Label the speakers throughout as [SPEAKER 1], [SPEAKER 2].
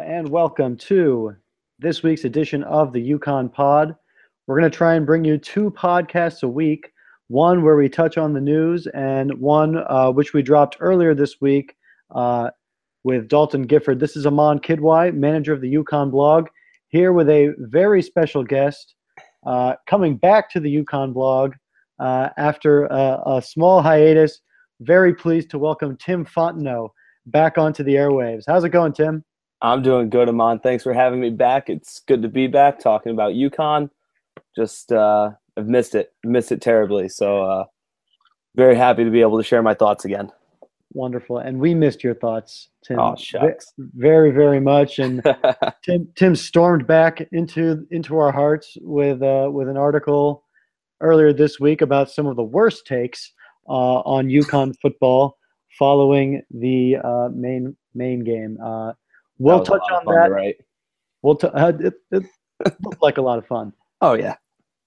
[SPEAKER 1] and welcome to this week's edition of the Yukon Pod. We're going to try and bring you two podcasts a week, one where we touch on the news and one which we dropped earlier this week with Dalton Gifford. This is Aman Kidwai, manager of the Yukon blog, here with a very special guest coming back to the Yukon blog after a small hiatus. Very pleased to welcome Tim Fontenot back onto the airwaves. How's it going, Tim?
[SPEAKER 2] I'm doing good, Aman. Thanks for having me back. It's good to be back talking about Yukon. Just I've missed it terribly. So very happy to be able to share my thoughts again.
[SPEAKER 1] Wonderful. And we missed your thoughts, Tim.
[SPEAKER 2] Oh, shucks.
[SPEAKER 1] Very, very much. And Tim stormed back into our hearts with an article earlier this week about some of the worst takes on Yukon football following the main game. We'll touch on that.
[SPEAKER 2] Right?
[SPEAKER 1] It looked like a lot of fun.
[SPEAKER 2] Oh yeah.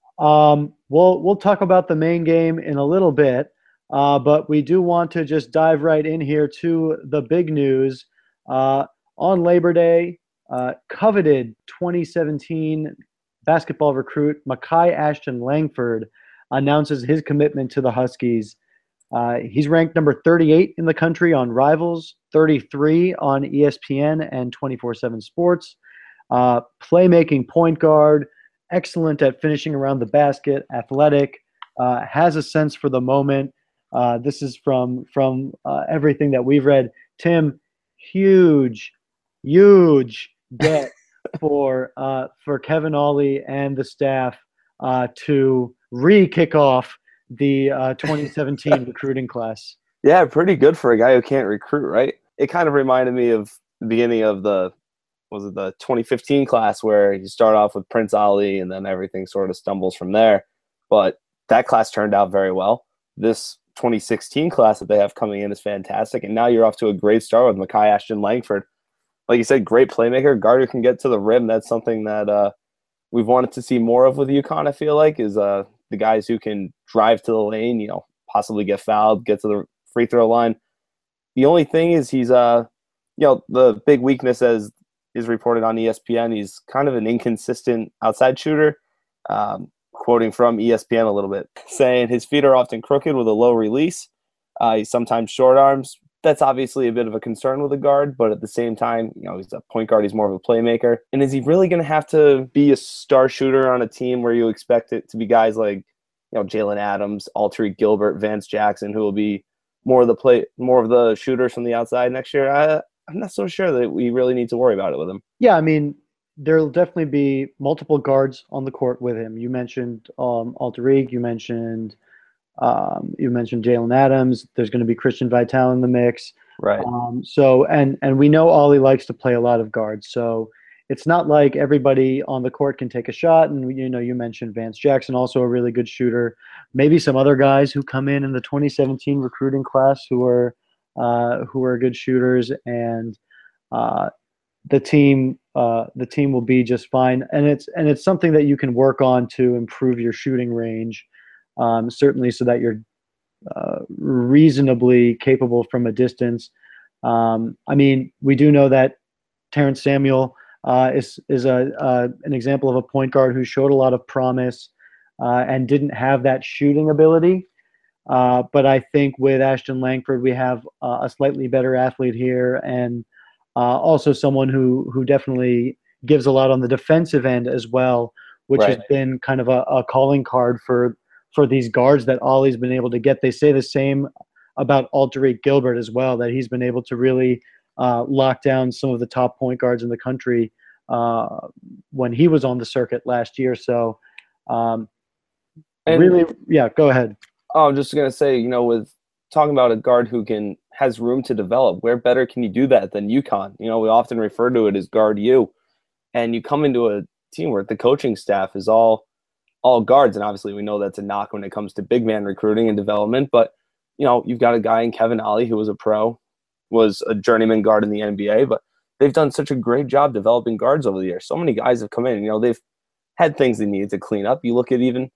[SPEAKER 1] We'll talk about the main game in a little bit, but we do want to just dive right in here to the big news. On Labor Day, coveted 2017 basketball recruit Makai Ashton Langford announces his commitment to the Huskies. He's ranked number 38 in the country on Rivals, 33 on ESPN and 24/7 Sports. Playmaking point guard, excellent at finishing around the basket, athletic, has a sense for the moment. This is from everything that we've read. Tim, huge get for Kevin Ollie and the staff to kick off the 2017 recruiting class.
[SPEAKER 2] Yeah, pretty good for a guy who can't recruit, right? It kind of reminded me of the beginning of the 2015 class where you start off with Prince Ali and then everything sort of stumbles from there. But that class turned out very well. This 2016 class that they have coming in is fantastic. And now you're off to a great start with Makai Ashton Langford. Like you said, great playmaker. Guard who can get to the rim. That's something that we've wanted to see more of with UConn, I feel like, is the guys who can drive to the lane, possibly get fouled, get to the free throw line. The only thing is he's, the big weakness as is reported on ESPN, he's kind of an inconsistent outside shooter. Quoting from ESPN a little bit, saying his feet are often crooked with a low release. He's sometimes short arms. That's obviously a bit of a concern with a guard, but at the same time, he's a point guard. He's more of a playmaker. And is he really going to have to be a star shooter on a team where you expect it to be guys like, Jalen Adams, Alterique Gilbert, Vance Jackson, who will be more of the shooters from the outside next year? I'm not so sure that we really need to worry about it with him.
[SPEAKER 1] Yeah, I mean, there'll definitely be multiple guards on the court with him. You mentioned Alterique. You mentioned Jalen Adams. There's going to be Christian Vital in the mix.
[SPEAKER 2] Right.
[SPEAKER 1] And we know Ollie likes to play a lot of guards. So it's not like everybody on the court can take a shot. And you mentioned Vance Jackson, also a really good shooter. Maybe some other guys who come in the 2017 recruiting class who are good shooters, and the team will be just fine. And it's something that you can work on to improve your shooting range, certainly so that you're reasonably capable from a distance. I mean, we do know that Terrence Samuel is an example of a point guard who showed a lot of promise and didn't have that shooting ability. But I think with Ashton Langford, we have a slightly better athlete here, and also someone who definitely gives a lot on the defensive end as well, which
[SPEAKER 2] Right.
[SPEAKER 1] has been kind of a calling card for these guards that Ollie's been able to get. They say the same about Alterique Gilbert as well, that he's been able to really lock down some of the top point guards in the country when he was on the circuit last year. So really, yeah, go ahead.
[SPEAKER 2] Oh, I'm just going to say, with talking about a guard who has room to develop, where better can you do that than UConn? We often refer to it as guard U. And you come into a team where the coaching staff is all guards. And obviously we know that's a knock when it comes to big man recruiting and development. But, you've got a guy in Kevin Ollie who was a pro, was a journeyman guard in the NBA. But they've done such a great job developing guards over the years. So many guys have come in. They've had things they needed to clean up. You look at even,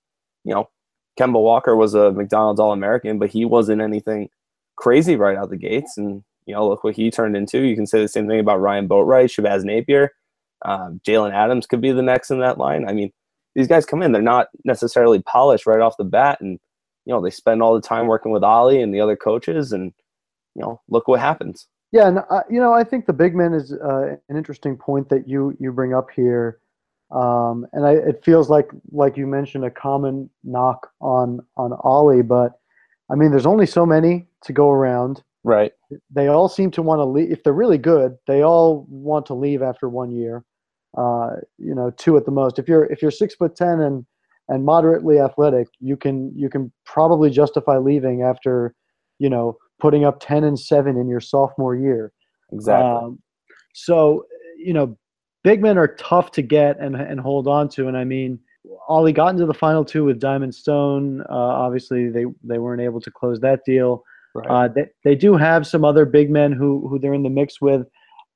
[SPEAKER 2] Kemba Walker was a McDonald's All-American, but he wasn't anything crazy right out the gates. And look what he turned into. You can say the same thing about Ryan Boatwright, Shabazz Napier. Jalen Adams could be the next in that line. I mean, these guys come in, they're not necessarily polished right off the bat, and they spend all the time working with Ollie and the other coaches, and look what happens.
[SPEAKER 1] Yeah, and I think the big man is an interesting point that you bring up here, and it feels like you mentioned a common knock on Ollie, but I mean, there's only so many to go around.
[SPEAKER 2] Right.
[SPEAKER 1] They all seem to want to leave. If they're really good, they all want to leave after 1 year. 2 at the most. If you're 6'10" and moderately athletic, you can probably justify leaving after, putting up 10 and 7 in your sophomore year.
[SPEAKER 2] Exactly.
[SPEAKER 1] So, big men are tough to get and hold on to. And I mean, Ollie got into the final 2 with Diamond Stone. Obviously, they weren't able to close that deal.
[SPEAKER 2] Right.
[SPEAKER 1] They do have some other big men who they're in the mix with.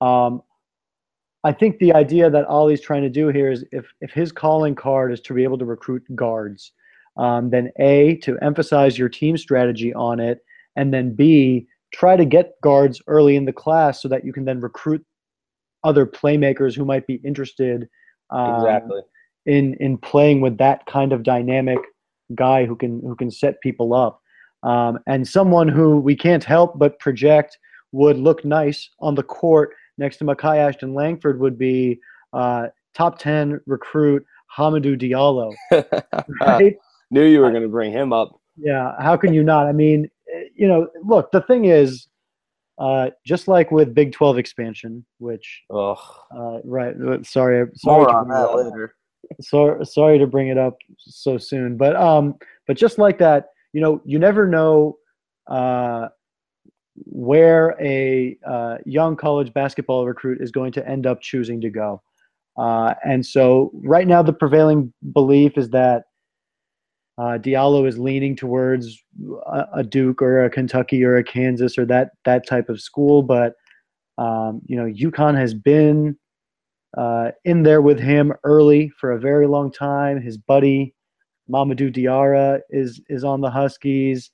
[SPEAKER 1] I think the idea that Ollie's trying to do here is if his calling card is to be able to recruit guards, then A, to emphasize your team strategy on it, and then B, try to get guards early in the class so that you can then recruit other playmakers who might be interested
[SPEAKER 2] Exactly.
[SPEAKER 1] in playing with that kind of dynamic guy who can set people up. And someone who we can't help but project would look nice on the court next to Makai Ashton Langford would be top 10 recruit Hamidou Diallo. Right?
[SPEAKER 2] Knew you were going to bring him up.
[SPEAKER 1] Yeah, how can you not? I mean, look, the thing is, just like with Big 12 expansion, which, right, sorry
[SPEAKER 2] More
[SPEAKER 1] to
[SPEAKER 2] on
[SPEAKER 1] bring
[SPEAKER 2] that
[SPEAKER 1] it up.
[SPEAKER 2] later.
[SPEAKER 1] Sorry to bring it up so soon, but just like that, you never know where a young college basketball recruit is going to end up choosing to go. And so right now the prevailing belief is that Diallo is leaning towards a Duke or a Kentucky or a Kansas or that type of school. But, UConn has been in there with him early for a very long time. His buddy, Mamadou Diarra, is on the Huskies.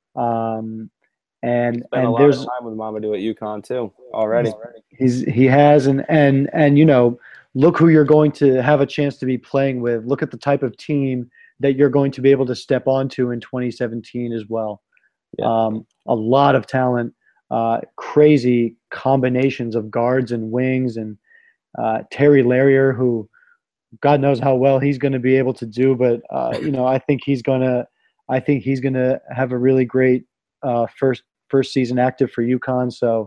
[SPEAKER 1] And
[SPEAKER 2] Spent a lot
[SPEAKER 1] there's
[SPEAKER 2] of time with Mamadou at UConn too already.
[SPEAKER 1] he has and look who you're going to have a chance to be playing with. Look at the type of team that you're going to be able to step onto in 2017 as well.
[SPEAKER 2] Yeah.
[SPEAKER 1] A lot of talent, crazy combinations of guards and wings, and Terry Larrier, who God knows how well he's going to be able to do, but I think he's gonna have a really great first season active for UConn. So,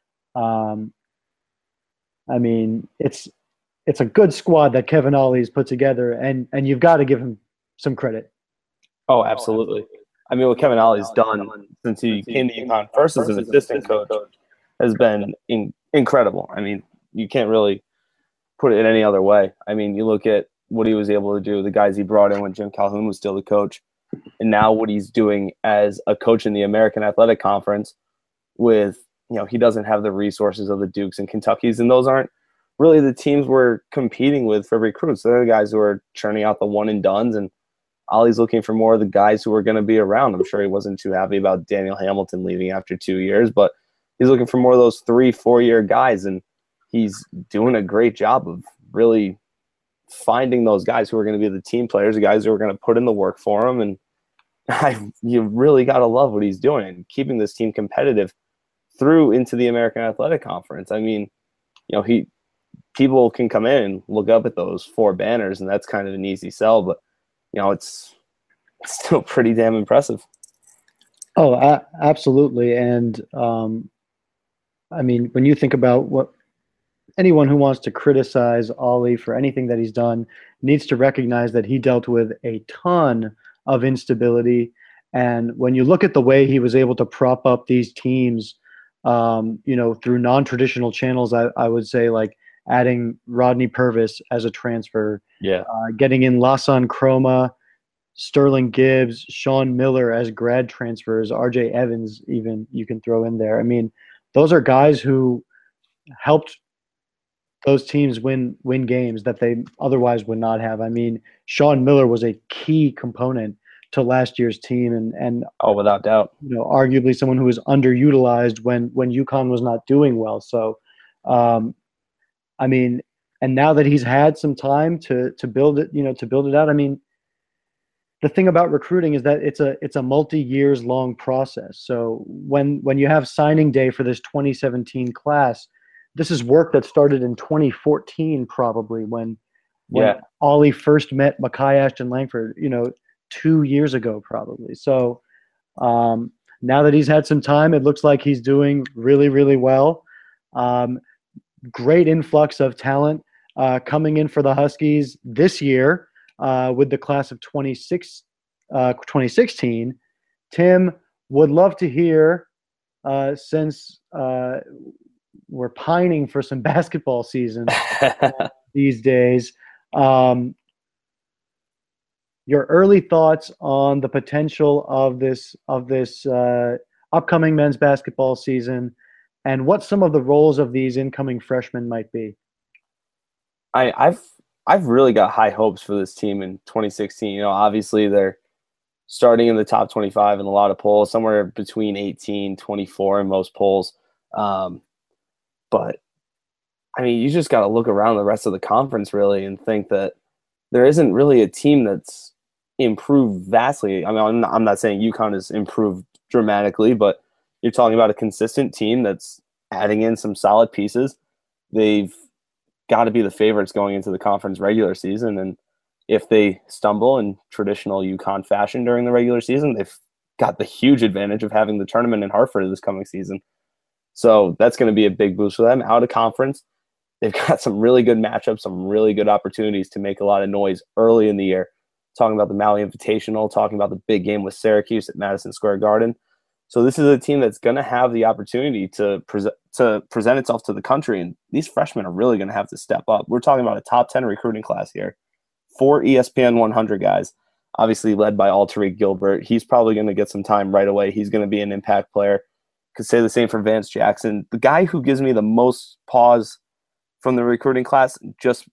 [SPEAKER 1] I mean, it's a good squad that Kevin Ollie's put together, and you've got to give him some credit.
[SPEAKER 2] Oh, absolutely. I mean, what Kevin Ollie's done since he came to UConn first as an assistant coach has been incredible. I mean, you can't really put it in any other way. I mean, you look at what he was able to do, the guys he brought in when Jim Calhoun was still the coach, and now what he's doing as a coach in the American Athletic Conference with, he doesn't have the resources of the Dukes and Kentuckys, and those aren't really the teams we're competing with for recruits. They're the guys who are churning out the one and dones, and Ollie's looking for more of the guys who are going to be around. I'm sure he wasn't too happy about Daniel Hamilton leaving after 2 years, but he's looking for more of those 3-4 year guys, and he's doing a great job of really finding those guys who are going to be the team players, the guys who are going to put in the work for him. And you really got to love what he's doing and keeping this team competitive through into the American Athletic Conference. I mean, people can come in and look up at those 4 banners, and that's kind of an easy sell, but it's still pretty damn impressive.
[SPEAKER 1] Oh, absolutely. And I mean, when you think about what anyone who wants to criticize Ollie for anything that he's done needs to recognize that he dealt with a ton of instability. And when you look at the way he was able to prop up these teams, through non-traditional channels, I would say, like adding Rodney Purvis as a transfer, getting in Lasan Chroma, Sterling Gibbs, Sean Miller as grad transfers, RJ Evans even you can throw in there. I mean, those are guys who helped those teams win games that they otherwise would not have. I mean, Sean Miller was a key component to last year's team, and
[SPEAKER 2] Oh, without doubt.
[SPEAKER 1] arguably someone who was underutilized when UConn was not doing well. So, um, I mean, and now that he's had some time to build it, to build it out. I mean, the thing about recruiting is that it's a multi-years long process. So when you have signing day for this 2017 class, this is work that started in 2014 probably when
[SPEAKER 2] Yeah.
[SPEAKER 1] Ollie first met Makai Ashton Langford, 2 years ago probably. So now that he's had some time, it looks like he's doing really, really well. Um, Great influx of talent coming in for the Huskies this year with the class of 2016. Tim, would love to hear, since we're pining for some basketball season these days, um, your early thoughts on the potential of this upcoming men's basketball season, and what some of the roles of these incoming freshmen might be.
[SPEAKER 2] I've really got high hopes for this team in 2016. Obviously they're starting in the top 25 in a lot of polls, somewhere between 18, 24 in most polls. But I mean, you just got to look around the rest of the conference really and think that there isn't really a team that's improved vastly. I mean, I'm not saying UConn has improved dramatically, but you're talking about a consistent team that's adding in some solid pieces. They've got to be the favorites going into the conference regular season. And if they stumble in traditional UConn fashion during the regular season, they've got the huge advantage of having the tournament in Hartford this coming season. So that's going to be a big boost for them. Out of conference, they've got some really good matchups, some really good opportunities to make a lot of noise early in the year. Talking about the Maui Invitational, talking about the big game with Syracuse at Madison Square Garden. So this is a team that's going to have the opportunity to present itself to the country, and these freshmen are really going to have to step up. We're talking about a top 10 recruiting class here. 4 ESPN 100 guys, obviously led by Tariq Gilbert. He's probably going to get some time right away. He's going to be an impact player. Could say the same for Vance Jackson. The guy who gives me the most pause from the recruiting class just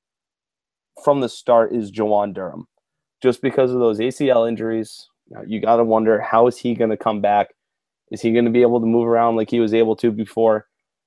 [SPEAKER 2] from the start is Jawan Durham. Just because of those ACL injuries, you got to wonder, how is he going to come back? Is he going to be able to move around like he was able to before?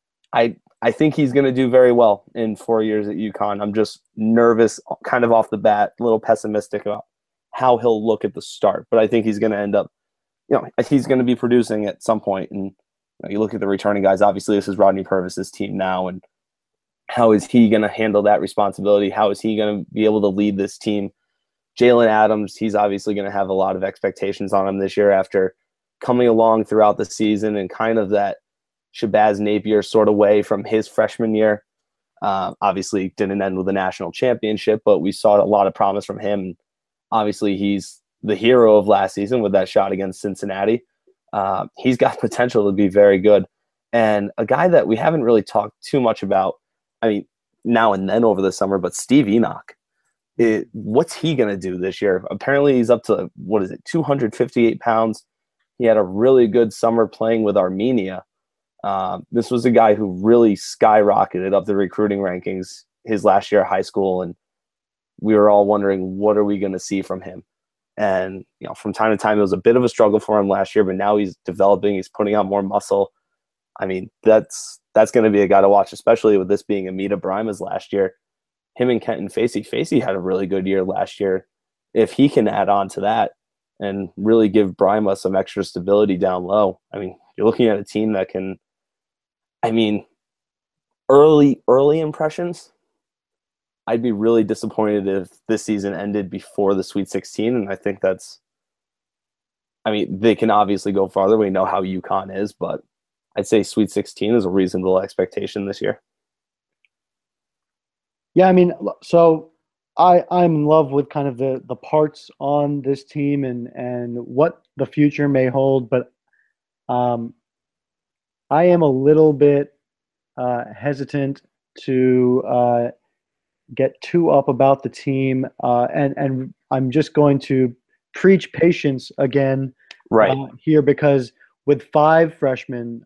[SPEAKER 2] I think he's going to do very well in 4 years at UConn. I'm just nervous, kind of off the bat, a little pessimistic about how he'll look at the start. But I think he's going to end up, he's going to be producing at some point. And you look at the returning guys. Obviously, this is Rodney Purvis's team now, and how is he going to handle that responsibility? How is he going to be able to lead this team? Jalen Adams, he's obviously going to have a lot of expectations on him this year after coming along throughout the season and kind of that Shabazz Napier sort of way from his freshman year. Obviously didn't end with a national championship, but we saw a lot of promise from him. Obviously, he's the hero of last season with that shot against Cincinnati. He's got potential to be very good. And a guy that we haven't really talked too much about, I mean, now and then over the summer, but Steve Enoch. What's he going to do this year? Apparently he's up to, 258 pounds. He had a really good summer playing with Armenia. This was a guy who really skyrocketed up the recruiting rankings his last year of high school, and we were all wondering, what are we going to see from him? And from time to time, it was a bit of a struggle for him last year, but now he's developing. He's putting on more muscle. I mean, that's going to be a guy to watch, especially with this being Amita Brima's last year. Him and Kenton Facey had a really good year last year. If he can add on to that and really give Brima some extra stability down low, I mean, you're looking at a team that can, early impressions, I'd be really disappointed if this season ended before the Sweet 16. And I think they can obviously go farther. We know how UConn is, but I'd say Sweet 16 is a reasonable expectation this year.
[SPEAKER 1] Yeah, so I'm in love with kind of the parts on this team and what the future may hold, but I am a little bit hesitant to get too up about the team, and I'm just going to preach patience again here, because with 5 freshmen,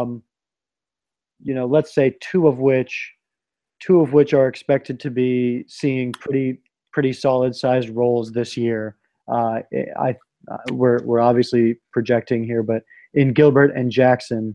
[SPEAKER 1] let's say two of which are expected to be seeing pretty solid sized roles this year. We're obviously projecting here, but in Gilbert and Jackson,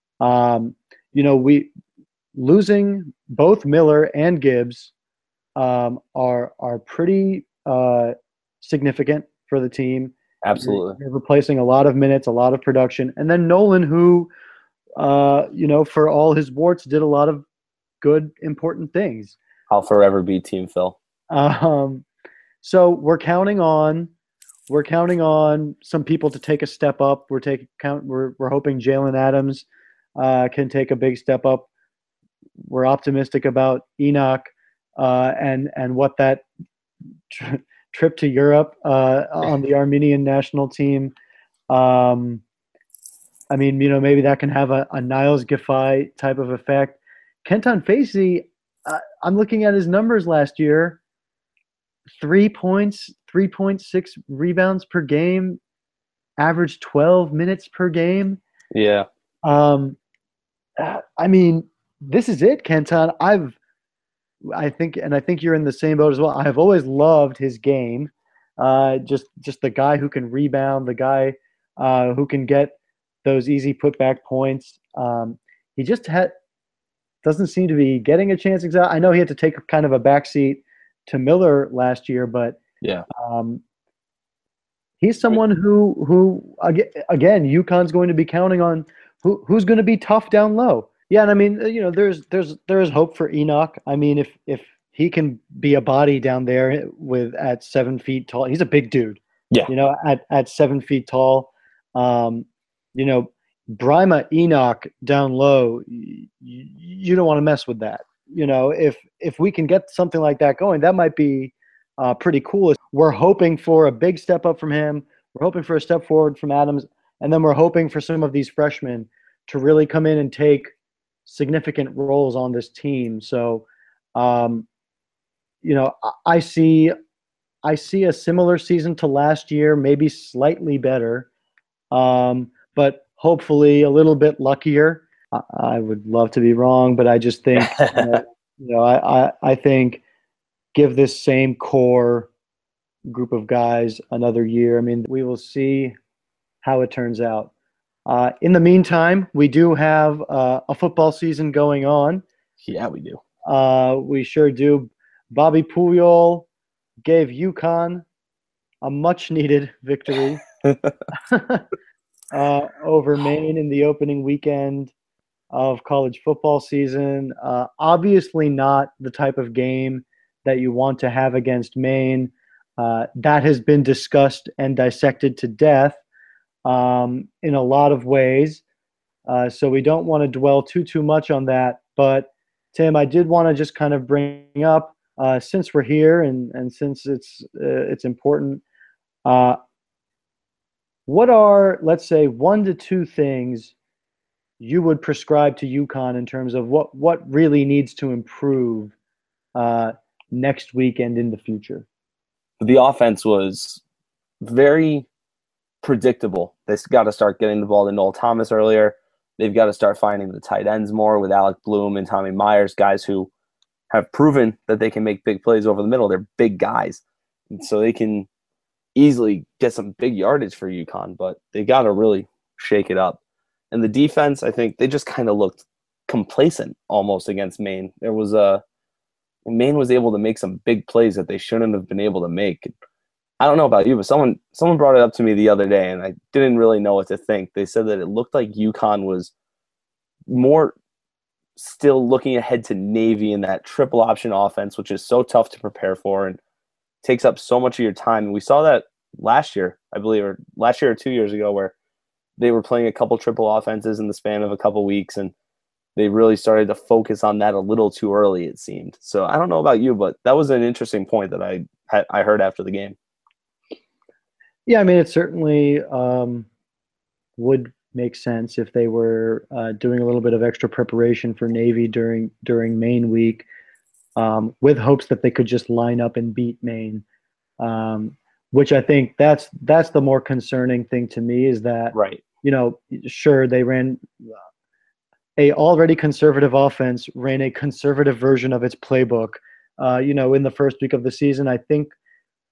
[SPEAKER 1] we losing both Miller and Gibbs are pretty significant for the team.
[SPEAKER 2] Absolutely.
[SPEAKER 1] You're replacing a lot of minutes, a lot of production, and then Nolan, who for all his warts, did a lot of good, important things.
[SPEAKER 2] I'll forever be Team Phil.
[SPEAKER 1] So we're counting on some people to take a step up. We're hoping Jalen Adams can take a big step up. We're optimistic about Enoch and what that trip to Europe on the Armenian national team. Maybe that can have a Niles Giffey type of effect. Kenton Facey, I'm looking at his numbers last year. 3 points, 3.6 rebounds per game, average 12 minutes per game.
[SPEAKER 2] Yeah.
[SPEAKER 1] This is it, Kenton. I think you're in the same boat as well. I've always loved his game. Just the guy who can rebound, the guy who can get those easy putback points. He just doesn't seem to be getting a chance. I know he had to take kind of a backseat to Miller last year, but
[SPEAKER 2] yeah,
[SPEAKER 1] he's someone who again UConn's going to be counting on. Who's going to be tough down low? Yeah, and there is hope for Enoch. If he can be a body down there at 7 feet tall, he's a big dude.
[SPEAKER 2] Yeah,
[SPEAKER 1] at 7 feet tall, Brima Enoch down low, you don't want to mess with that. If we can get something like that going, that might be pretty cool. We're hoping for a big step up from him. We're hoping for a step forward from Adams, and then we're hoping for some of these freshmen to really come in and take significant roles on this team. So, I see a similar season to last year, maybe slightly better, but hopefully a little bit luckier. I would love to be wrong, but I just think, I think give this same core group of guys another year. We will see how it turns out. In the meantime, we do have a football season going on.
[SPEAKER 2] Yeah, we do.
[SPEAKER 1] We sure do. Bobby Puyol gave UConn a much-needed victory over Maine in the opening weekend of college football season. Obviously not the type of game that you want to have against Maine. That has been discussed and dissected to death in a lot of ways. So we don't want to dwell too much on that. But Tim, I did want to just kind of bring up, since we're here and since it's important, what are, let's say, 1 to 2 things you would prescribe to UConn in terms of what really needs to improve next week and in the future?
[SPEAKER 2] The offense was very predictable. They've got to start getting the ball to Noel Thomas earlier. They've got to start finding the tight ends more with Alec Bloom and Tommy Myers, guys who have proven that they can make big plays over the middle. They're big guys, and so they can easily get some big yardage for UConn, but they got to really shake it up. And the defense, I think they just kind of looked complacent almost against Maine. Maine was able to make some big plays that they shouldn't have been able to make. I don't know about you, but someone brought it up to me the other day, and I didn't really know what to think. They said that it looked like UConn was more still looking ahead to Navy in that triple option offense, which is so tough to prepare for and takes up so much of your time. And we saw that last year, I believe, or last year or 2 years ago, where they were playing a couple triple offenses in the span of a couple weeks, and they really started to focus on that a little too early, it seemed. So I don't know about you, but that was an interesting point that I heard after the game.
[SPEAKER 1] Yeah, it certainly would make sense if they were doing a little bit of extra preparation for Navy during Maine week, with hopes that they could just line up and beat Maine, which I think that's the more concerning thing to me, is that,
[SPEAKER 2] right.
[SPEAKER 1] Sure, they ran a already conservative offense, ran a conservative version of its playbook, in the first week of the season. I think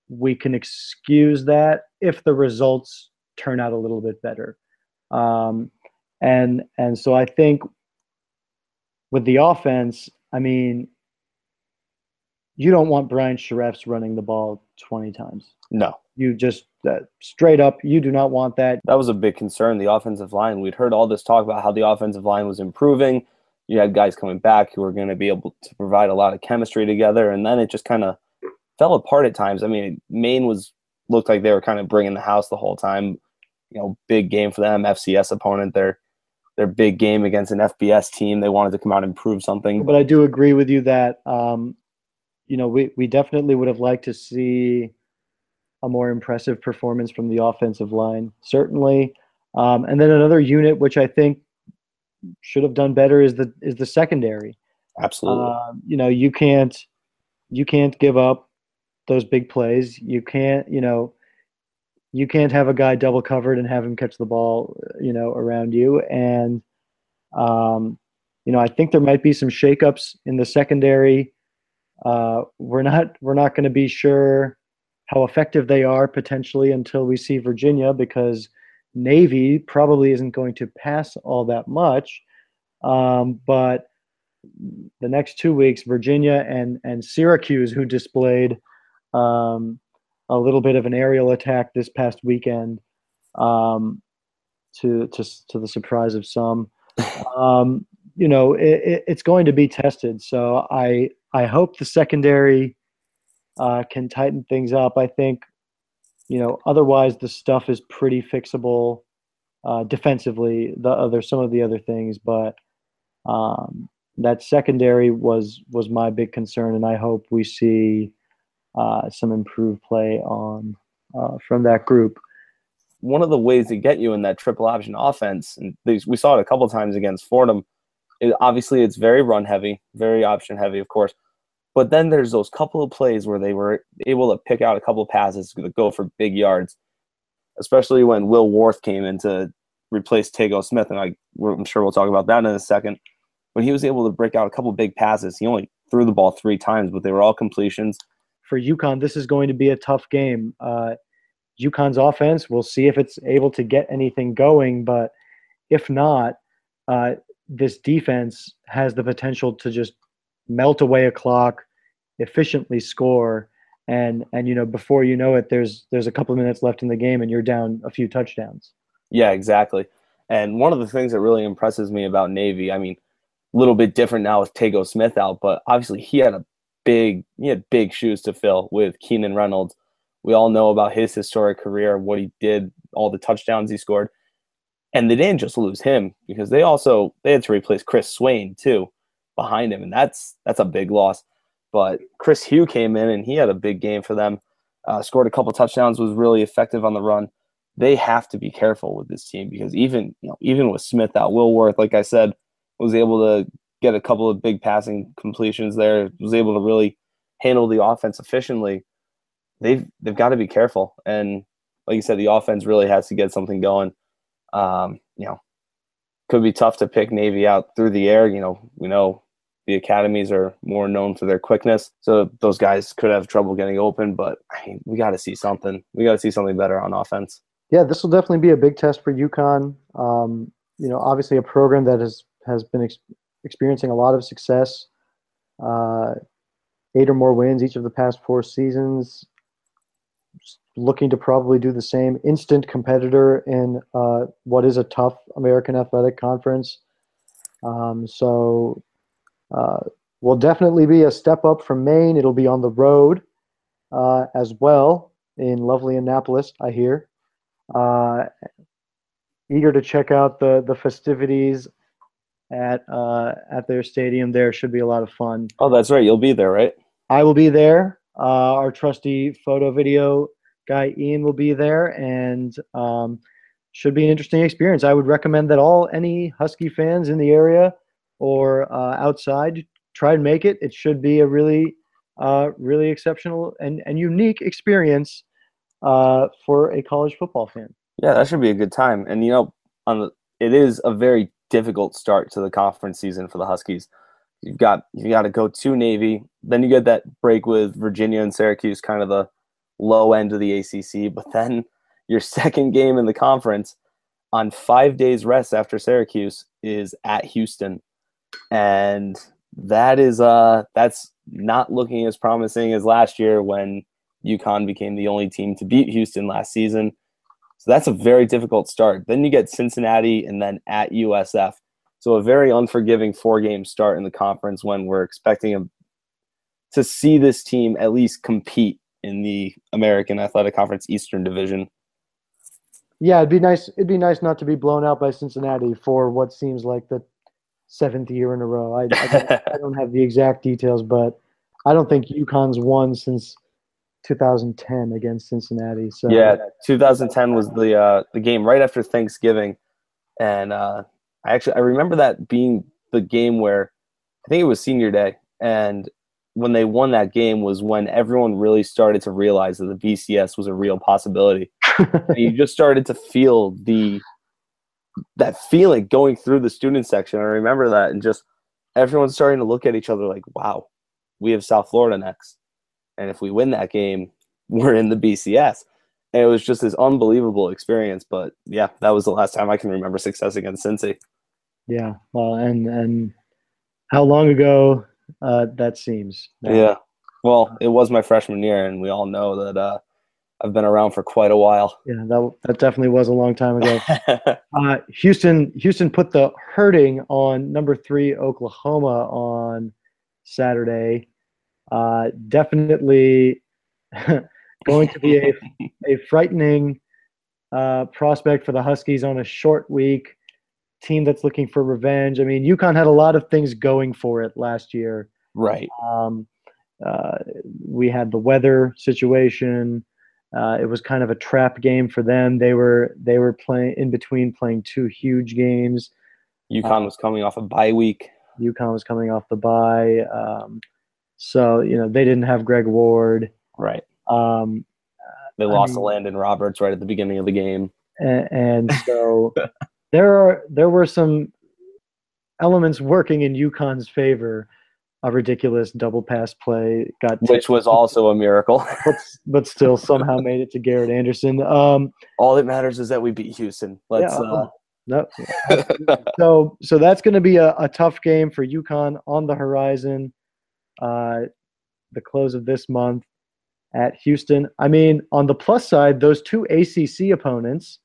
[SPEAKER 1] we can excuse that if the results turn out a little bit better. Um, and so I think with the offense, I mean, you don't want Brian Sharefs running the ball 20 times.
[SPEAKER 2] No,
[SPEAKER 1] You just straight up, you do not want that.
[SPEAKER 2] that was a big concern. The offensive line. We'd heard all this talk about how the offensive line was improving. You had guys coming back who were going to be able to provide a lot of chemistry together, and then it just kind of fell apart at times. I mean, Maine looked like they were kind of bringing the house the whole time. Big game for them, FCS opponent. Their big game against an FBS team. They wanted to come out and prove something.
[SPEAKER 1] But I do agree with you that we definitely would have liked to see a more impressive performance from the offensive line, certainly. And then another unit which I think should have done better is the secondary.
[SPEAKER 2] Absolutely.
[SPEAKER 1] You can't give up those big plays. You can't have a guy double covered and have him catch the ball, around you. And I think there might be some shakeups in the secondary. We're not going to be sure how effective they are potentially until we see Virginia, because Navy probably isn't going to pass all that much. But the next 2 weeks, Virginia and Syracuse, who displayed a little bit of an aerial attack this past weekend, to the surprise of some, it's going to be tested. So I hope the secondary can tighten things up. I think, otherwise the stuff is pretty fixable defensively. There's some of the other things, but that secondary was my big concern, and I hope we see some improved play from that group.
[SPEAKER 2] One of the ways to get you in that triple option offense, and we saw it a couple times against Fordham, obviously it's very run heavy, very option heavy, of course. But then there's those couple of plays where they were able to pick out a couple of passes to go for big yards, especially when Will Worth came in to replace Tego Smith, and I'm sure we'll talk about that in a second. When he was able to break out a couple of big passes, he only threw the ball 3 times, but they were all completions.
[SPEAKER 1] For UConn, this is going to be a tough game. UConn's offense, we'll see if it's able to get anything going, but if not, this defense has the potential to just melt away a clock, efficiently score, and before you know it, there's a couple of minutes left in the game and you're down a few touchdowns.
[SPEAKER 2] Yeah, exactly. And one of the things that really impresses me about Navy, I mean, a little bit different now with Tego Smith out, but obviously he had big shoes to fill with Keenan Reynolds. We all know about his historic career, what he did, all the touchdowns he scored. And they didn't just lose him, because they had to replace Chris Swain too behind him, and that's a big loss. But Chris Hugh came in and he had a big game for them. Scored a couple touchdowns, was really effective on the run. They have to be careful with this team, because even with Smith out, Will Worth, like I said, was able to get a couple of big passing completions there, was able to really handle the offense efficiently. They've got to be careful. And like you said, the offense really has to get something going. Could be tough to pick Navy out through the air. We know the academies are more known for their quickness, so those guys could have trouble getting open, but we got to see something. We got to see something better on offense.
[SPEAKER 1] Yeah, this will definitely be a big test for UConn. Obviously a program that has been experiencing a lot of success, 8 or more wins each of the past 4 seasons, looking to probably do the same. Instant competitor in what is a tough American Athletic Conference. So will definitely be a step up from Maine. It'll be on the road as well in lovely Annapolis, I hear. Eager to check out the festivities at their stadium. There should be a lot of fun.
[SPEAKER 2] Oh, that's right. You'll be there, right?
[SPEAKER 1] I will be there. Our trusty photo video guy Ian will be there, and should be an interesting experience. I would recommend that any Husky fans in the area or outside try and make it. It should be a really exceptional and unique experience for a college football fan.
[SPEAKER 2] Yeah, that should be a good time. And it is a very difficult start to the conference season for the Huskies. You got to go to Navy, then you get that break with Virginia and Syracuse, kind of low end of the ACC, but then your second game in the conference on 5 days rest after Syracuse is at Houston. And that's not looking as promising as last year when UConn became the only team to beat Houston last season. So that's a very difficult start. Then you get Cincinnati and then at USF. So a very unforgiving 4-game start in the conference when we're expecting to see this team at least compete in the American Athletic Conference Eastern Division.
[SPEAKER 1] Yeah, it'd be nice. It'd be nice not to be blown out by Cincinnati for what seems like the 7th year in a row. I don't have the exact details, but I don't think UConn's won since 2010 against Cincinnati. So
[SPEAKER 2] yeah, 2010 was the game right after Thanksgiving, and I remember that being the game where I think it was senior day, and when they won that game was when everyone really started to realize that the BCS was a real possibility. And you just started to feel that feeling going through the student section. I remember that, and just everyone's starting to look at each other like, wow, we have South Florida next. And if we win that game, we're in the BCS. And it was just this unbelievable experience. But yeah, that was the last time I can remember success against Cincy.
[SPEAKER 1] yeah, well, and how long ago that seems.
[SPEAKER 2] Yeah. Well, it was my freshman year, and we all know that I've been around for quite a while.
[SPEAKER 1] Yeah, that definitely was a long time ago. Houston put the hurting on number 3 Oklahoma on Saturday. Definitely going to be a frightening prospect for the Huskies on a short week. Team that's looking for revenge. I mean, UConn had a lot of things going for it last year.
[SPEAKER 2] Right.
[SPEAKER 1] We had the weather situation. It was kind of a trap game for them. They were playing in between playing 2 huge games.
[SPEAKER 2] UConn was coming off a bye week.
[SPEAKER 1] UConn was coming off the bye. So, they didn't have Greg Ward.
[SPEAKER 2] Right. They lost to Landon Roberts right at the beginning of the game.
[SPEAKER 1] And so there were some elements working in UConn's favor. A ridiculous double pass play
[SPEAKER 2] which was also a miracle,
[SPEAKER 1] but still somehow made it to Garrett Anderson.
[SPEAKER 2] All that matters is that we beat Houston.
[SPEAKER 1] No. So that's going to be a tough game for UConn on the horizon. The close of this month at Houston. I mean, on the plus side, those 2 ACC opponents,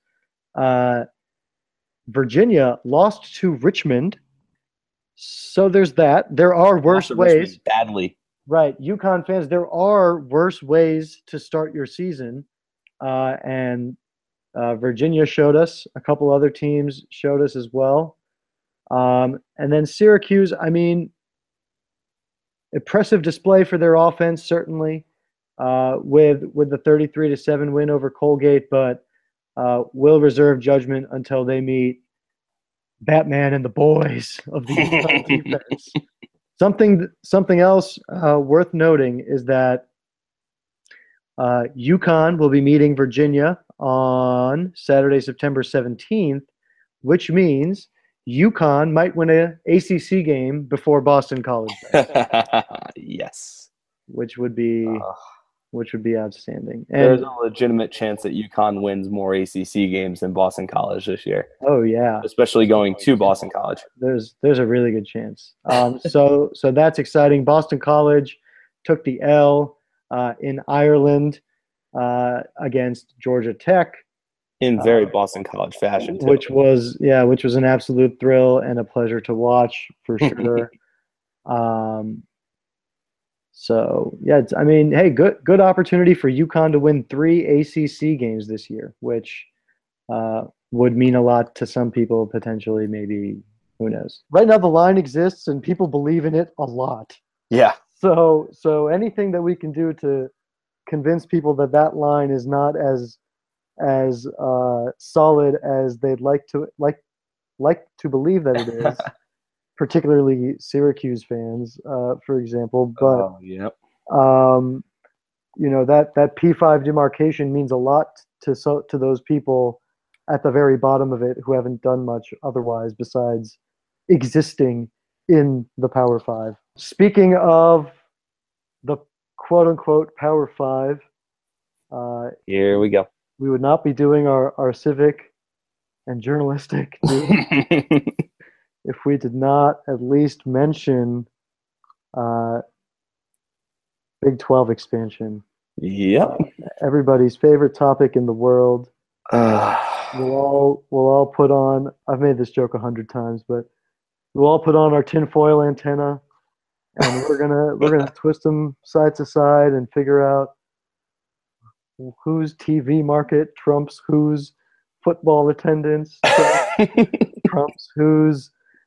[SPEAKER 1] Virginia lost to Richmond. So there's that. There are worse ways.
[SPEAKER 2] Badly.
[SPEAKER 1] Right. UConn fans, there are worse ways to start your season. And Virginia showed us. A couple other teams showed us as well. And then Syracuse, I mean, impressive display for their offense, certainly, with the 33-7 win over Colgate, but will reserve judgment until they meet Batman and the boys of the UConn defense. Something else worth noting is that UConn will be meeting Virginia on Saturday, September 17th, which means UConn might win an ACC game before Boston College does.
[SPEAKER 2] Yes,
[SPEAKER 1] which would be outstanding. And
[SPEAKER 2] there's a legitimate chance that UConn wins more ACC games than Boston College this year.
[SPEAKER 1] Oh yeah,
[SPEAKER 2] especially going to Boston College.
[SPEAKER 1] There's a really good chance. So that's exciting. Boston College took the L in Ireland against Georgia Tech.
[SPEAKER 2] In very Boston College fashion, too.
[SPEAKER 1] Which was an absolute thrill and a pleasure to watch for sure. So yeah, I mean, hey, good opportunity for UConn to win 3 ACC games this year, which would mean a lot to some people potentially. Maybe, who knows? Right now, the line exists and people believe in it a lot.
[SPEAKER 2] Yeah.
[SPEAKER 1] So anything that we can do to convince people that line is not as solid as they'd like to believe that it is, particularly Syracuse fans, for example. But
[SPEAKER 2] yep.
[SPEAKER 1] That P5 demarcation means a lot to those people at the very bottom of it who haven't done much otherwise besides existing in the Power 5. Speaking of the quote unquote Power 5,
[SPEAKER 2] Here we go.
[SPEAKER 1] We would not be doing our civic and journalistic duty if we did not at least mention uh, Big 12 expansion.
[SPEAKER 2] Yep.
[SPEAKER 1] Everybody's favorite topic in the world. We'll all put on. I've made this joke 100 times, but we'll all put on our tinfoil antenna, and we're gonna twist them side to side and figure out whose TV market trumps whose football attendance, trumps whose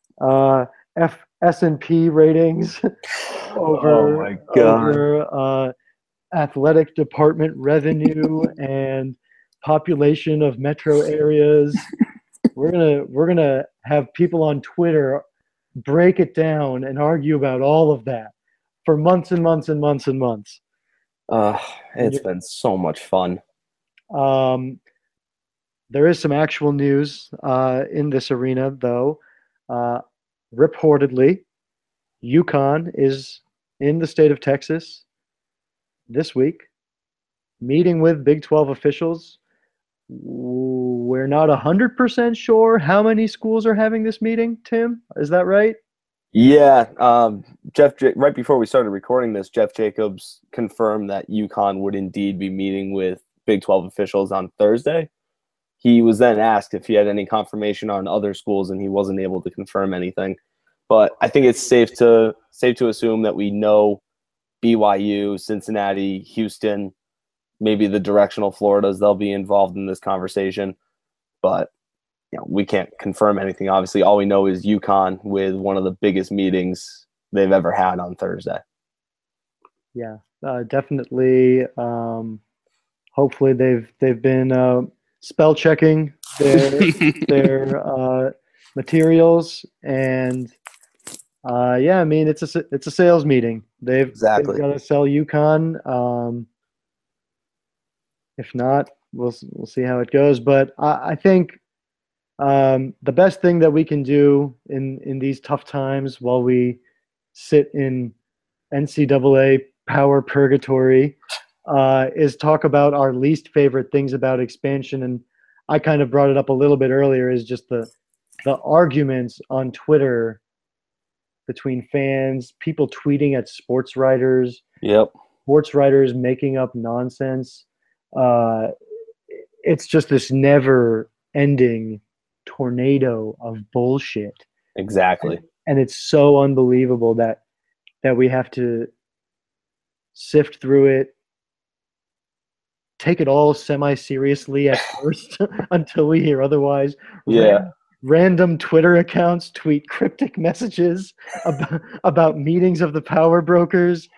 [SPEAKER 1] S&P ratings
[SPEAKER 2] Oh my God.
[SPEAKER 1] over athletic department revenue and population of metro areas. We're gonna have people on Twitter break it down and argue about all of that for months and months and months and months.
[SPEAKER 2] It's been so much fun.
[SPEAKER 1] There is some actual news in this arena, though. Reportedly, UConn is in the state of Texas this week, meeting with Big 12 officials. We're not 100% sure how many schools are having this meeting, Tim. Is that right?
[SPEAKER 2] Yeah. Right before we started recording this, Jeff Jacobs confirmed that UConn would indeed be meeting with Big 12 officials on Thursday. He was then asked if he had any confirmation on other schools, and he wasn't able to confirm anything. But I think it's safe to assume that we know BYU, Cincinnati, Houston, maybe the directional Floridas, they'll be involved in this conversation. But we can't confirm anything. Obviously, all we know is UConn with one of the biggest meetings they've ever had on Thursday.
[SPEAKER 1] Yeah, definitely. Hopefully, they've been spell checking their materials, and yeah, I mean it's a sales meeting. They've got to sell UConn. If not, we'll see how it goes. But I think the best thing that we can do in these tough times while we sit in NCAA power purgatory is talk about our least favorite things about expansion. And I kind of brought it up a little bit earlier, is just the arguments on Twitter between fans, people tweeting at sports writers, sports writers making up nonsense. It's just this never ending tornado of bullshit.
[SPEAKER 2] Exactly.
[SPEAKER 1] And it's so unbelievable that we have to sift through it, take it all semi-seriously at first until we hear otherwise.
[SPEAKER 2] Yeah.
[SPEAKER 1] Random Twitter accounts tweet cryptic messages about meetings of the power brokers.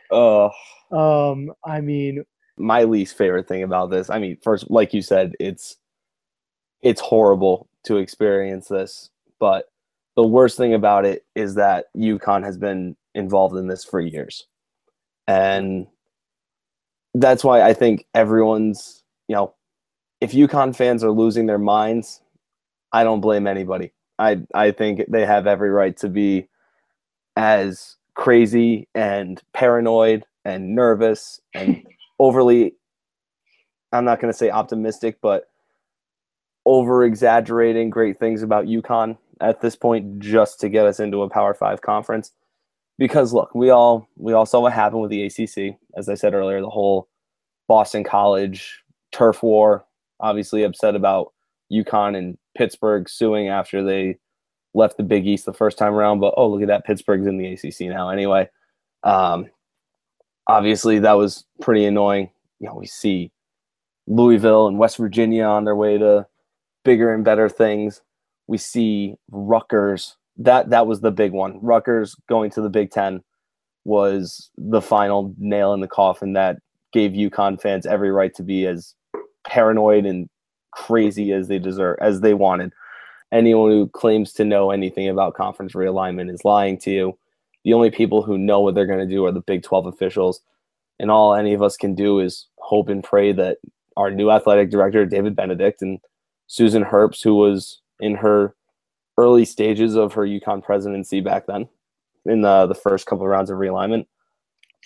[SPEAKER 1] I mean,
[SPEAKER 2] my least favorite thing about this, I mean, first, like you said, it's horrible to experience this, but the worst thing about it is that UConn has been involved in this for years. And that's why I think everyone's, if UConn fans are losing their minds, I don't blame anybody. I think they have every right to be as crazy and paranoid and nervous and overly, I'm not going to say optimistic, but over-exaggerating great things about UConn at this point just to get us into a Power 5 conference. Because, look, we all saw what happened with the ACC. As I said earlier, the whole Boston College turf war, obviously upset about UConn and Pittsburgh suing after they left the Big East the first time around. But, oh, look at that, Pittsburgh's in the ACC now anyway. Obviously, that was pretty annoying. We see Louisville and West Virginia on their way to bigger and better things. We see Rutgers. That was the big one. Rutgers going to the Big Ten was the final nail in the coffin that gave UConn fans every right to be as paranoid and crazy as they wanted. Anyone who claims to know anything about conference realignment is lying to you. The only people who know what they're going to do are the Big 12 officials. And all any of us can do is hope and pray that our new athletic director, David Benedict, and Susan Herbst, who was in her early stages of her UConn presidency back then, in the first couple of rounds of realignment,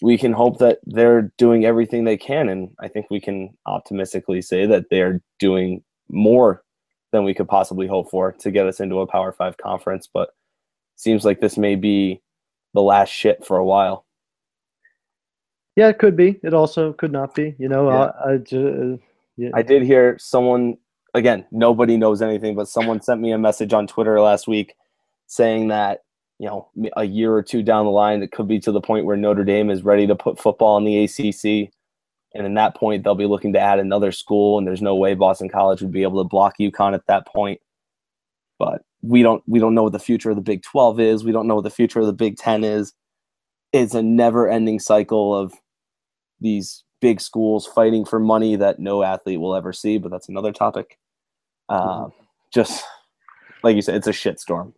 [SPEAKER 2] we can hope that they're doing everything they can, and I think we can optimistically say that they are doing more than we could possibly hope for to get us into a Power 5 conference. But seems like this may be the last shit for a while.
[SPEAKER 1] Yeah, it could be. It also could not be.
[SPEAKER 2] Yeah. I did hear someone, again, nobody knows anything, but someone sent me a message on Twitter last week saying that, a year or two down the line, it could be to the point where Notre Dame is ready to put football in the ACC. And in that point, they'll be looking to add another school, and there's no way Boston College would be able to block UConn at that point. But we don't know what the future of the Big 12 is. We don't know what the future of the Big 10 is. It's a never-ending cycle of these big schools fighting for money that no athlete will ever see, but that's another topic. Just like you said, it's a shitstorm.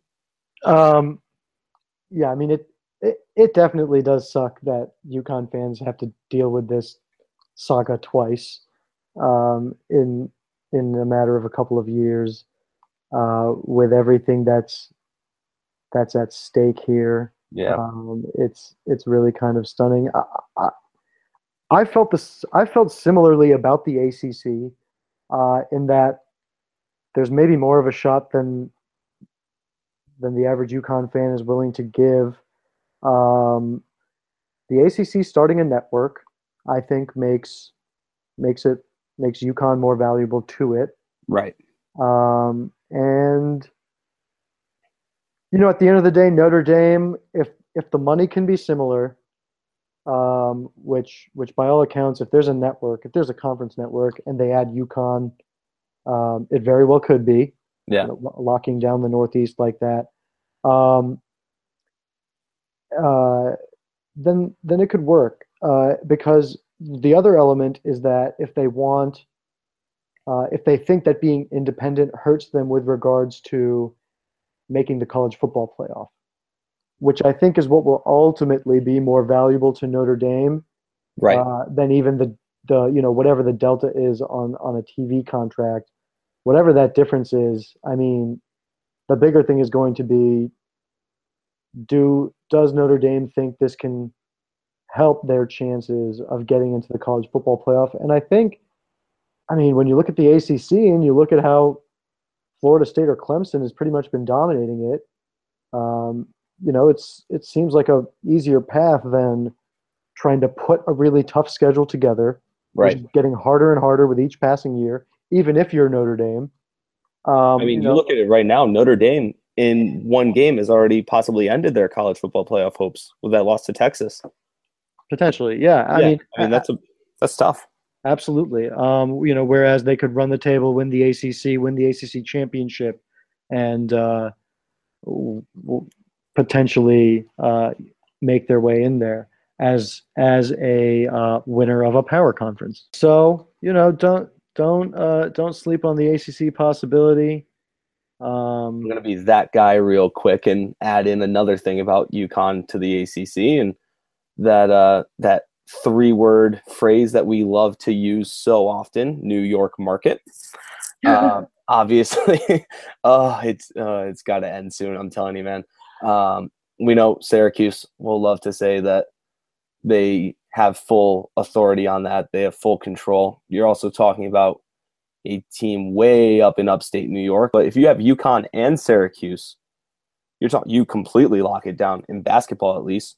[SPEAKER 1] Yeah, I mean, it definitely does suck that UConn fans have to deal with this saga twice in a matter of a couple of years with everything that's at stake here.
[SPEAKER 2] Yeah,
[SPEAKER 1] it's really kind of stunning. I felt similarly about the ACC in that there's maybe more of a shot than the average UConn fan is willing to give. The ACC starting a network, I think, makes UConn more valuable to it.
[SPEAKER 2] right.
[SPEAKER 1] And at the end of the day, Notre Dame, if the money can be similar, which by all accounts, if there's a conference network and they add UConn, it very well could be.
[SPEAKER 2] Yeah.
[SPEAKER 1] Locking down the Northeast like that. Then it could work because the other element is that if they think that being independent hurts them with regards to making the college football playoff, which I think is what will ultimately be more valuable to Notre Dame,
[SPEAKER 2] right?
[SPEAKER 1] Than even the whatever the delta is on a TV contract, whatever that difference is. I mean, the bigger thing is going to be, does Notre Dame think this can help their chances of getting into the college football playoff? And I think, when you look at the ACC and you look at how Florida State or Clemson has pretty much been dominating it, it seems like a easier path than trying to put a really tough schedule together,
[SPEAKER 2] right?
[SPEAKER 1] Which is getting harder and harder with each passing year, even if you're Notre Dame.
[SPEAKER 2] You look at it right now, Notre Dame in one game has already possibly ended their college football playoff hopes with that loss to Texas.
[SPEAKER 1] Potentially, yeah. I mean
[SPEAKER 2] that's tough.
[SPEAKER 1] Absolutely. Whereas they could run the table, win the ACC championship, and potentially make their way in there as a winner of a power conference. So don't sleep on the ACC possibility.
[SPEAKER 2] I'm going to be that guy real quick and add in another thing about UConn to the ACC, and that 3-word phrase that we love to use so often, New York market. Obviously, it's got to end soon. I'm telling you, man. We know Syracuse will love to say that they have full authority on that. They have full control. You're also talking about a team way up in upstate New York. But if you have UConn and Syracuse, you completely lock it down in basketball, at least.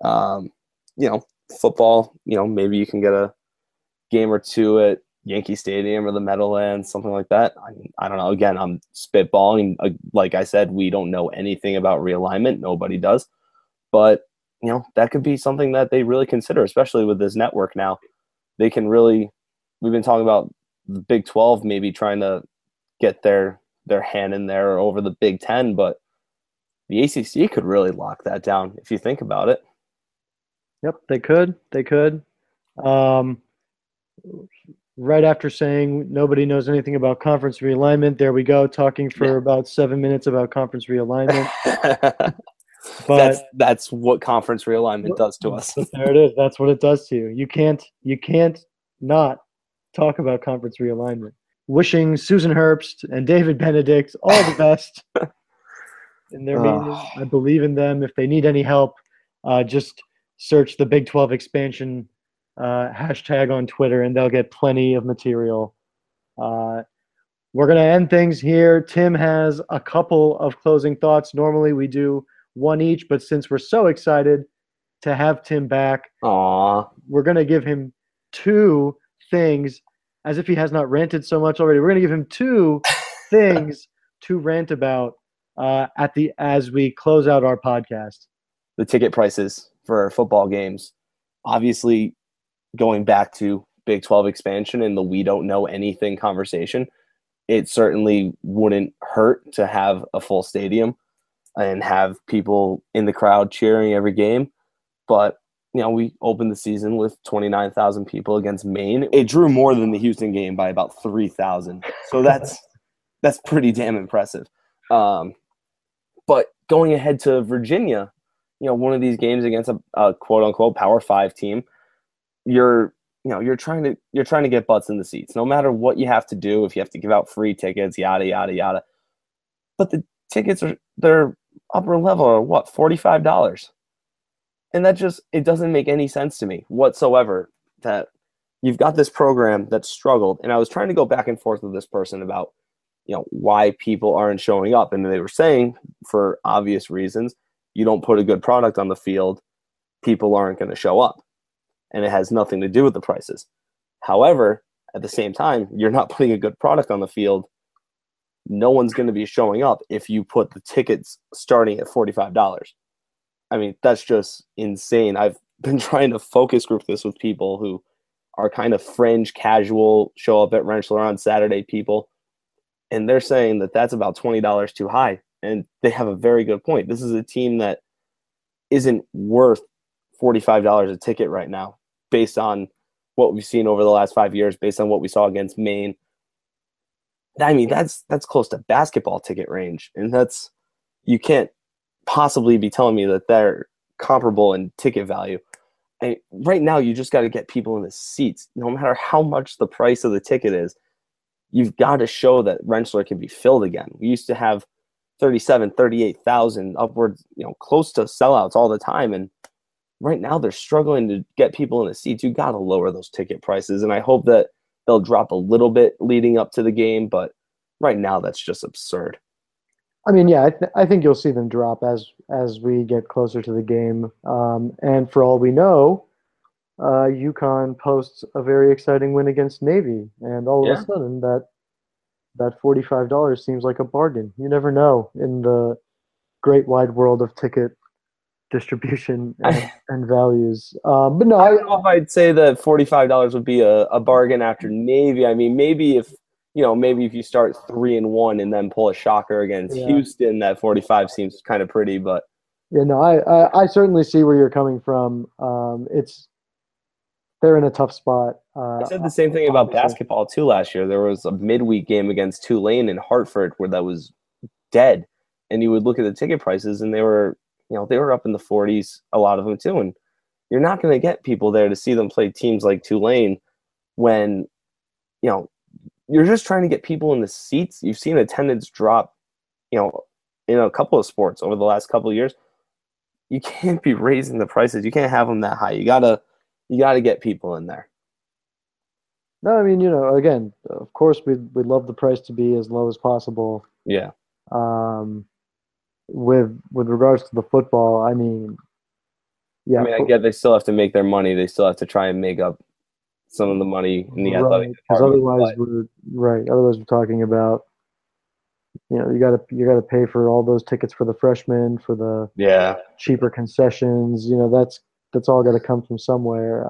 [SPEAKER 2] Football, maybe you can get a game or two at Yankee Stadium or the Meadowlands, something like that. I don't know. Again, I'm spitballing. Like I said, we don't know anything about realignment. Nobody does. But, that could be something that they really consider, especially with this network now. They can really – we've been talking about the Big 12 maybe trying to get their hand in there over the Big 10, but the ACC could really lock that down if you think about it.
[SPEAKER 1] Yep, they could. Right after saying nobody knows anything about conference realignment, there we go, talking for about 7 minutes about conference realignment.
[SPEAKER 2] But that's what conference realignment does to us.
[SPEAKER 1] There it is. That's what it does to you. You can't not talk about conference realignment. Wishing Susan Herbst and David Benedict all the best in their meeting. I believe in them. If they need any help, just search the Big 12 expansion hashtag on Twitter, and they'll get plenty of material. Uh, we're going to end things here. Tim has a couple of closing thoughts. Normally we do one each, but since we're so excited to have Tim back,
[SPEAKER 2] Aw.
[SPEAKER 1] we're going to give him two things, as if he has not ranted so much already. We're going to give him two things to rant about as we close out our podcast.
[SPEAKER 2] The ticket prices for football games, obviously going back to Big 12 expansion and the we don't know anything conversation, it certainly wouldn't hurt to have a full stadium and have people in the crowd cheering every game. But, we opened the season with 29,000 people against Maine. It drew more than the Houston game by about 3,000. So that's pretty damn impressive. But going ahead to Virginia, one of these games against a quote unquote Power 5 team, you're trying to get butts in the seats, no matter what you have to do. If you have to give out free tickets, yada yada yada. But the tickets they're upper level are what, $45, and it doesn't make any sense to me whatsoever that you've got this program that struggled. And I was trying to go back and forth with this person about why people aren't showing up, and they were saying for obvious reasons, you don't put a good product on the field, people aren't going to show up. And it has nothing to do with the prices. However, at the same time, you're not putting a good product on the field. No one's going to be showing up if you put the tickets starting at $45. I mean, that's just insane. I've been trying to focus group this with people who are kind of fringe, casual, show up at Rentschler on Saturday people. And they're saying that that's about $20 too high. And they have a very good point. This is a team that isn't worth $45 a ticket right now, based on what we've seen over the last 5 years, based on what we saw against Maine. I mean, that's close to basketball ticket range. And you can't possibly be telling me that they're comparable in ticket value. And right now, you just got to get people in the seats. No matter how much the price of the ticket is, you've got to show that Rentschler can be filled again. We used to have 37, 38,000 upwards, close to sellouts all the time. And right now they're struggling to get people in the seats. You got to lower those ticket prices. And I hope that they'll drop a little bit leading up to the game. But right now that's just absurd.
[SPEAKER 1] I mean, yeah, I think you'll see them drop as we get closer to the game. And for all we know, UConn posts a very exciting win against Navy. And all of a sudden that $45 seems like a bargain. You never know in the great wide world of ticket distribution and values. But no,
[SPEAKER 2] I don't know if I'd say that $45 would be a bargain after Navy. I mean, maybe if you start 3-1 and then pull a shocker against Houston, that 45 seems kind of pretty. But
[SPEAKER 1] I certainly see where you're coming from. They're in a tough spot.
[SPEAKER 2] I said the same thing about basketball too last year. There was a midweek game against Tulane in Hartford where that was dead, and you would look at the ticket prices and they were up in the 40s, a lot of them too. And you're not going to get people there to see them play teams like Tulane when you're just trying to get people in the seats. You've seen attendance drop, in a couple of sports over the last couple of years. You can't be raising the prices. You can't have them that high. You gotta get people in there.
[SPEAKER 1] No, I mean, again, of course, we'd love the price to be as low as possible.
[SPEAKER 2] Yeah.
[SPEAKER 1] With regards to the football, I mean, yeah.
[SPEAKER 2] I mean, I get they still have to make their money. They still have to try and make up some of the money in the athletic department.
[SPEAKER 1] Otherwise, we're talking about, you gotta pay for all those tickets for the freshmen, for the cheaper concessions. That's all got to come from somewhere.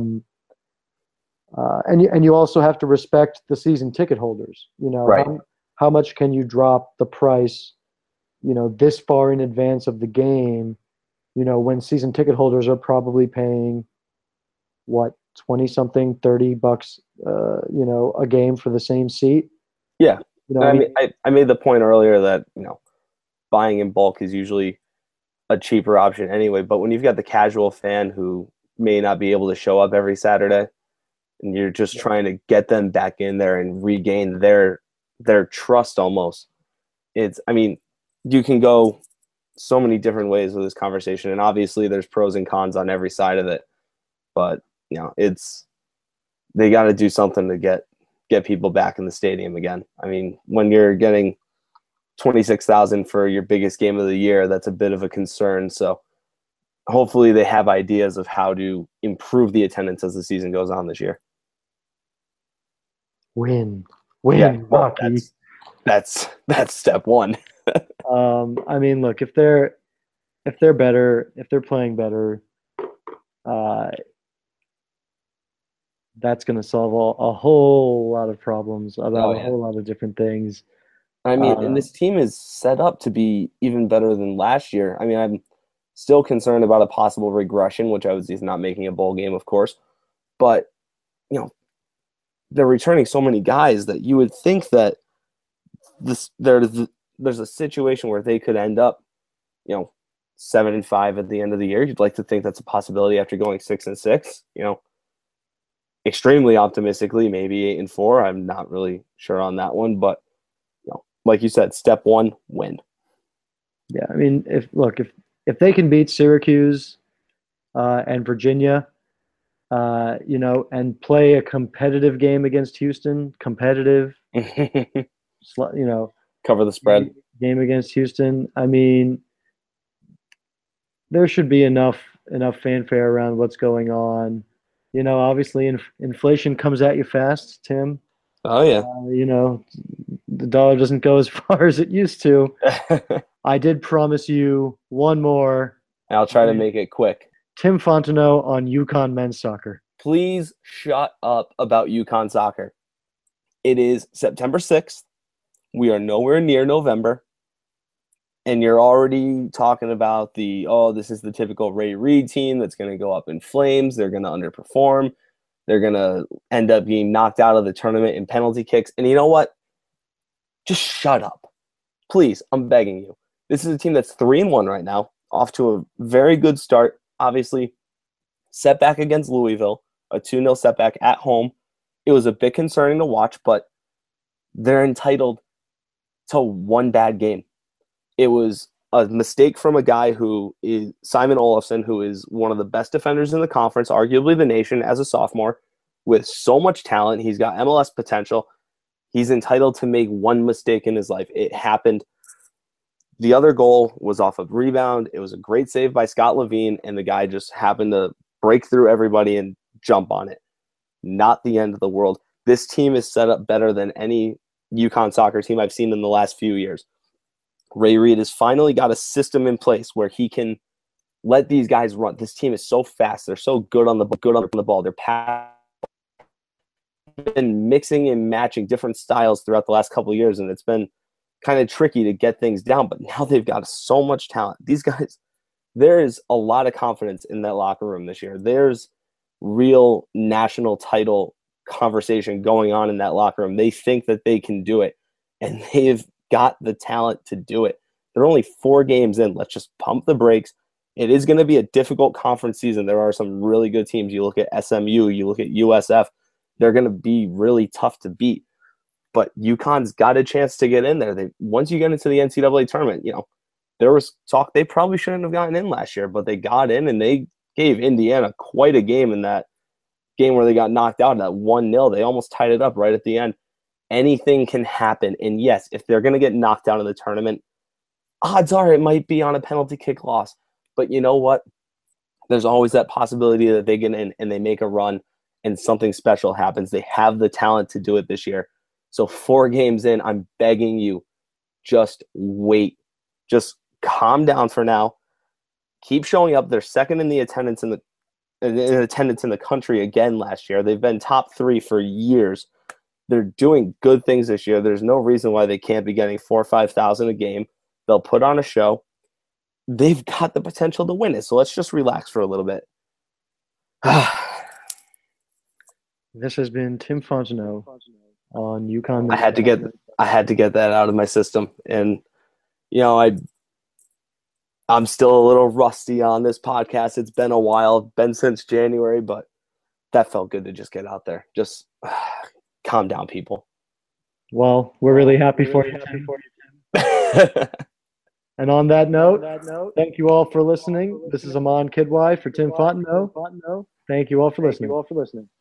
[SPEAKER 1] And you also have to respect the season ticket holders.
[SPEAKER 2] Right.
[SPEAKER 1] How much can you drop the price, this far in advance of the game, when season ticket holders are probably paying what, 20 something, $30, a game for the same seat.
[SPEAKER 2] Yeah. I made the point earlier that, buying in bulk is usually a cheaper option anyway. But when you've got the casual fan who may not be able to show up every Saturday, and you're just trying to get them back in there and regain their trust almost. You can go so many different ways with this conversation, and obviously there's pros and cons on every side of it. But they got to do something to get people back in the stadium again. I mean, when you're getting 26,000 for your biggest game of the year, that's a bit of a concern. So hopefully they have ideas of how to improve the attendance as the season goes on this year.
[SPEAKER 1] Win,
[SPEAKER 2] Yeah, well,
[SPEAKER 1] Rocky.
[SPEAKER 2] That's step one.
[SPEAKER 1] I mean, look, if they're better, if they're playing better, that's going to solve a whole lot of problems about a whole lot of different things.
[SPEAKER 2] I mean, and this team is set up to be even better than last year. I mean, I'm still concerned about a possible regression, which I was just not making a bowl game, of course. But, they're returning so many guys that you would think that there's a situation where they could end up, 7-5 at the end of the year. You'd like to think that's a possibility after going 6-6. Extremely optimistically, maybe 8-4. I'm not really sure on that one, but like you said, step one, win.
[SPEAKER 1] Yeah, I mean, if they can beat Syracuse and Virginia, and play a competitive game against Houston, cover
[SPEAKER 2] the spread
[SPEAKER 1] game against Houston. I mean, there should be enough fanfare around what's going on. Obviously, inflation comes at you fast, Tim.
[SPEAKER 2] Oh yeah.
[SPEAKER 1] The dollar doesn't go as far as it used to. I did promise you one more.
[SPEAKER 2] I'll try to make it quick.
[SPEAKER 1] Tim Fontenot on UConn men's soccer.
[SPEAKER 2] Please shut up about UConn soccer. It is September 6th. We are nowhere near November. And you're already talking about this is the typical Ray Reid team that's going to go up in flames. They're going to underperform. They're going to end up being knocked out of the tournament in penalty kicks. And you know what? Just shut up. Please, I'm begging you. This is a team that's 3-1 right now, off to a very good start. Obviously, setback against Louisville, a 2-0 setback at home. It was a bit concerning to watch, but they're entitled to one bad game. It was a mistake from a guy who is Simon Olafson, who is one of the best defenders in the conference, arguably the nation, as a sophomore, with so much talent. He's got MLS potential. He's entitled to make one mistake in his life. It happened. The other goal was off a rebound. It was a great save by Scott Levine, and the guy just happened to break through everybody and jump on it. Not the end of the world. This team is set up better than any UConn soccer team I've seen in the last few years. Ray Reid has finally got a system in place where he can let these guys run. This team is so fast. They're so good on the ball. They're been mixing and matching different styles throughout the last couple of years, and it's been kind of tricky to get things down. But now they've got so much talent. These guys, there is a lot of confidence in that locker room this year. There's real national title conversation going on in that locker room. They think that they can do it, and they've got the talent to do it. They're only 4 games in. Let's just pump the brakes. It is going to be a difficult conference season. There are some really good teams. You look at SMU, you look at USF. They're going to be really tough to beat. But UConn's got a chance to get in there. Once you get into the NCAA tournament, there was talk they probably shouldn't have gotten in last year, but they got in, and they gave Indiana quite a game in that game where they got knocked out, that 1-0. They almost tied it up right at the end. Anything can happen. And yes, if they're going to get knocked out of the tournament, odds are it might be on a penalty kick loss. But you know what? There's always that possibility that they get in and they make a run and something special happens. They have the talent to do it this year. So 4 games in, I'm begging you, just wait. Just calm down for now. Keep showing up. They're second in the attendance in the country again last year. They've been top 3 for years. They're doing good things this year. There's no reason why they can't be getting 4,000 or 5,000 a game. They'll put on a show. They've got the potential to win it. So let's just relax for a little bit.
[SPEAKER 1] This has been Tim Fontenot on UConn.
[SPEAKER 2] I had to get that out of my system, and I'm still a little rusty on this podcast. It's been a while, been since January, but that felt good to just get out there. Just calm down, people.
[SPEAKER 1] Well, we're really happy for you, Tim. And on that note, thank you all for listening. This is Aman Kidwai for Tim Fontenot. Thank you all for listening.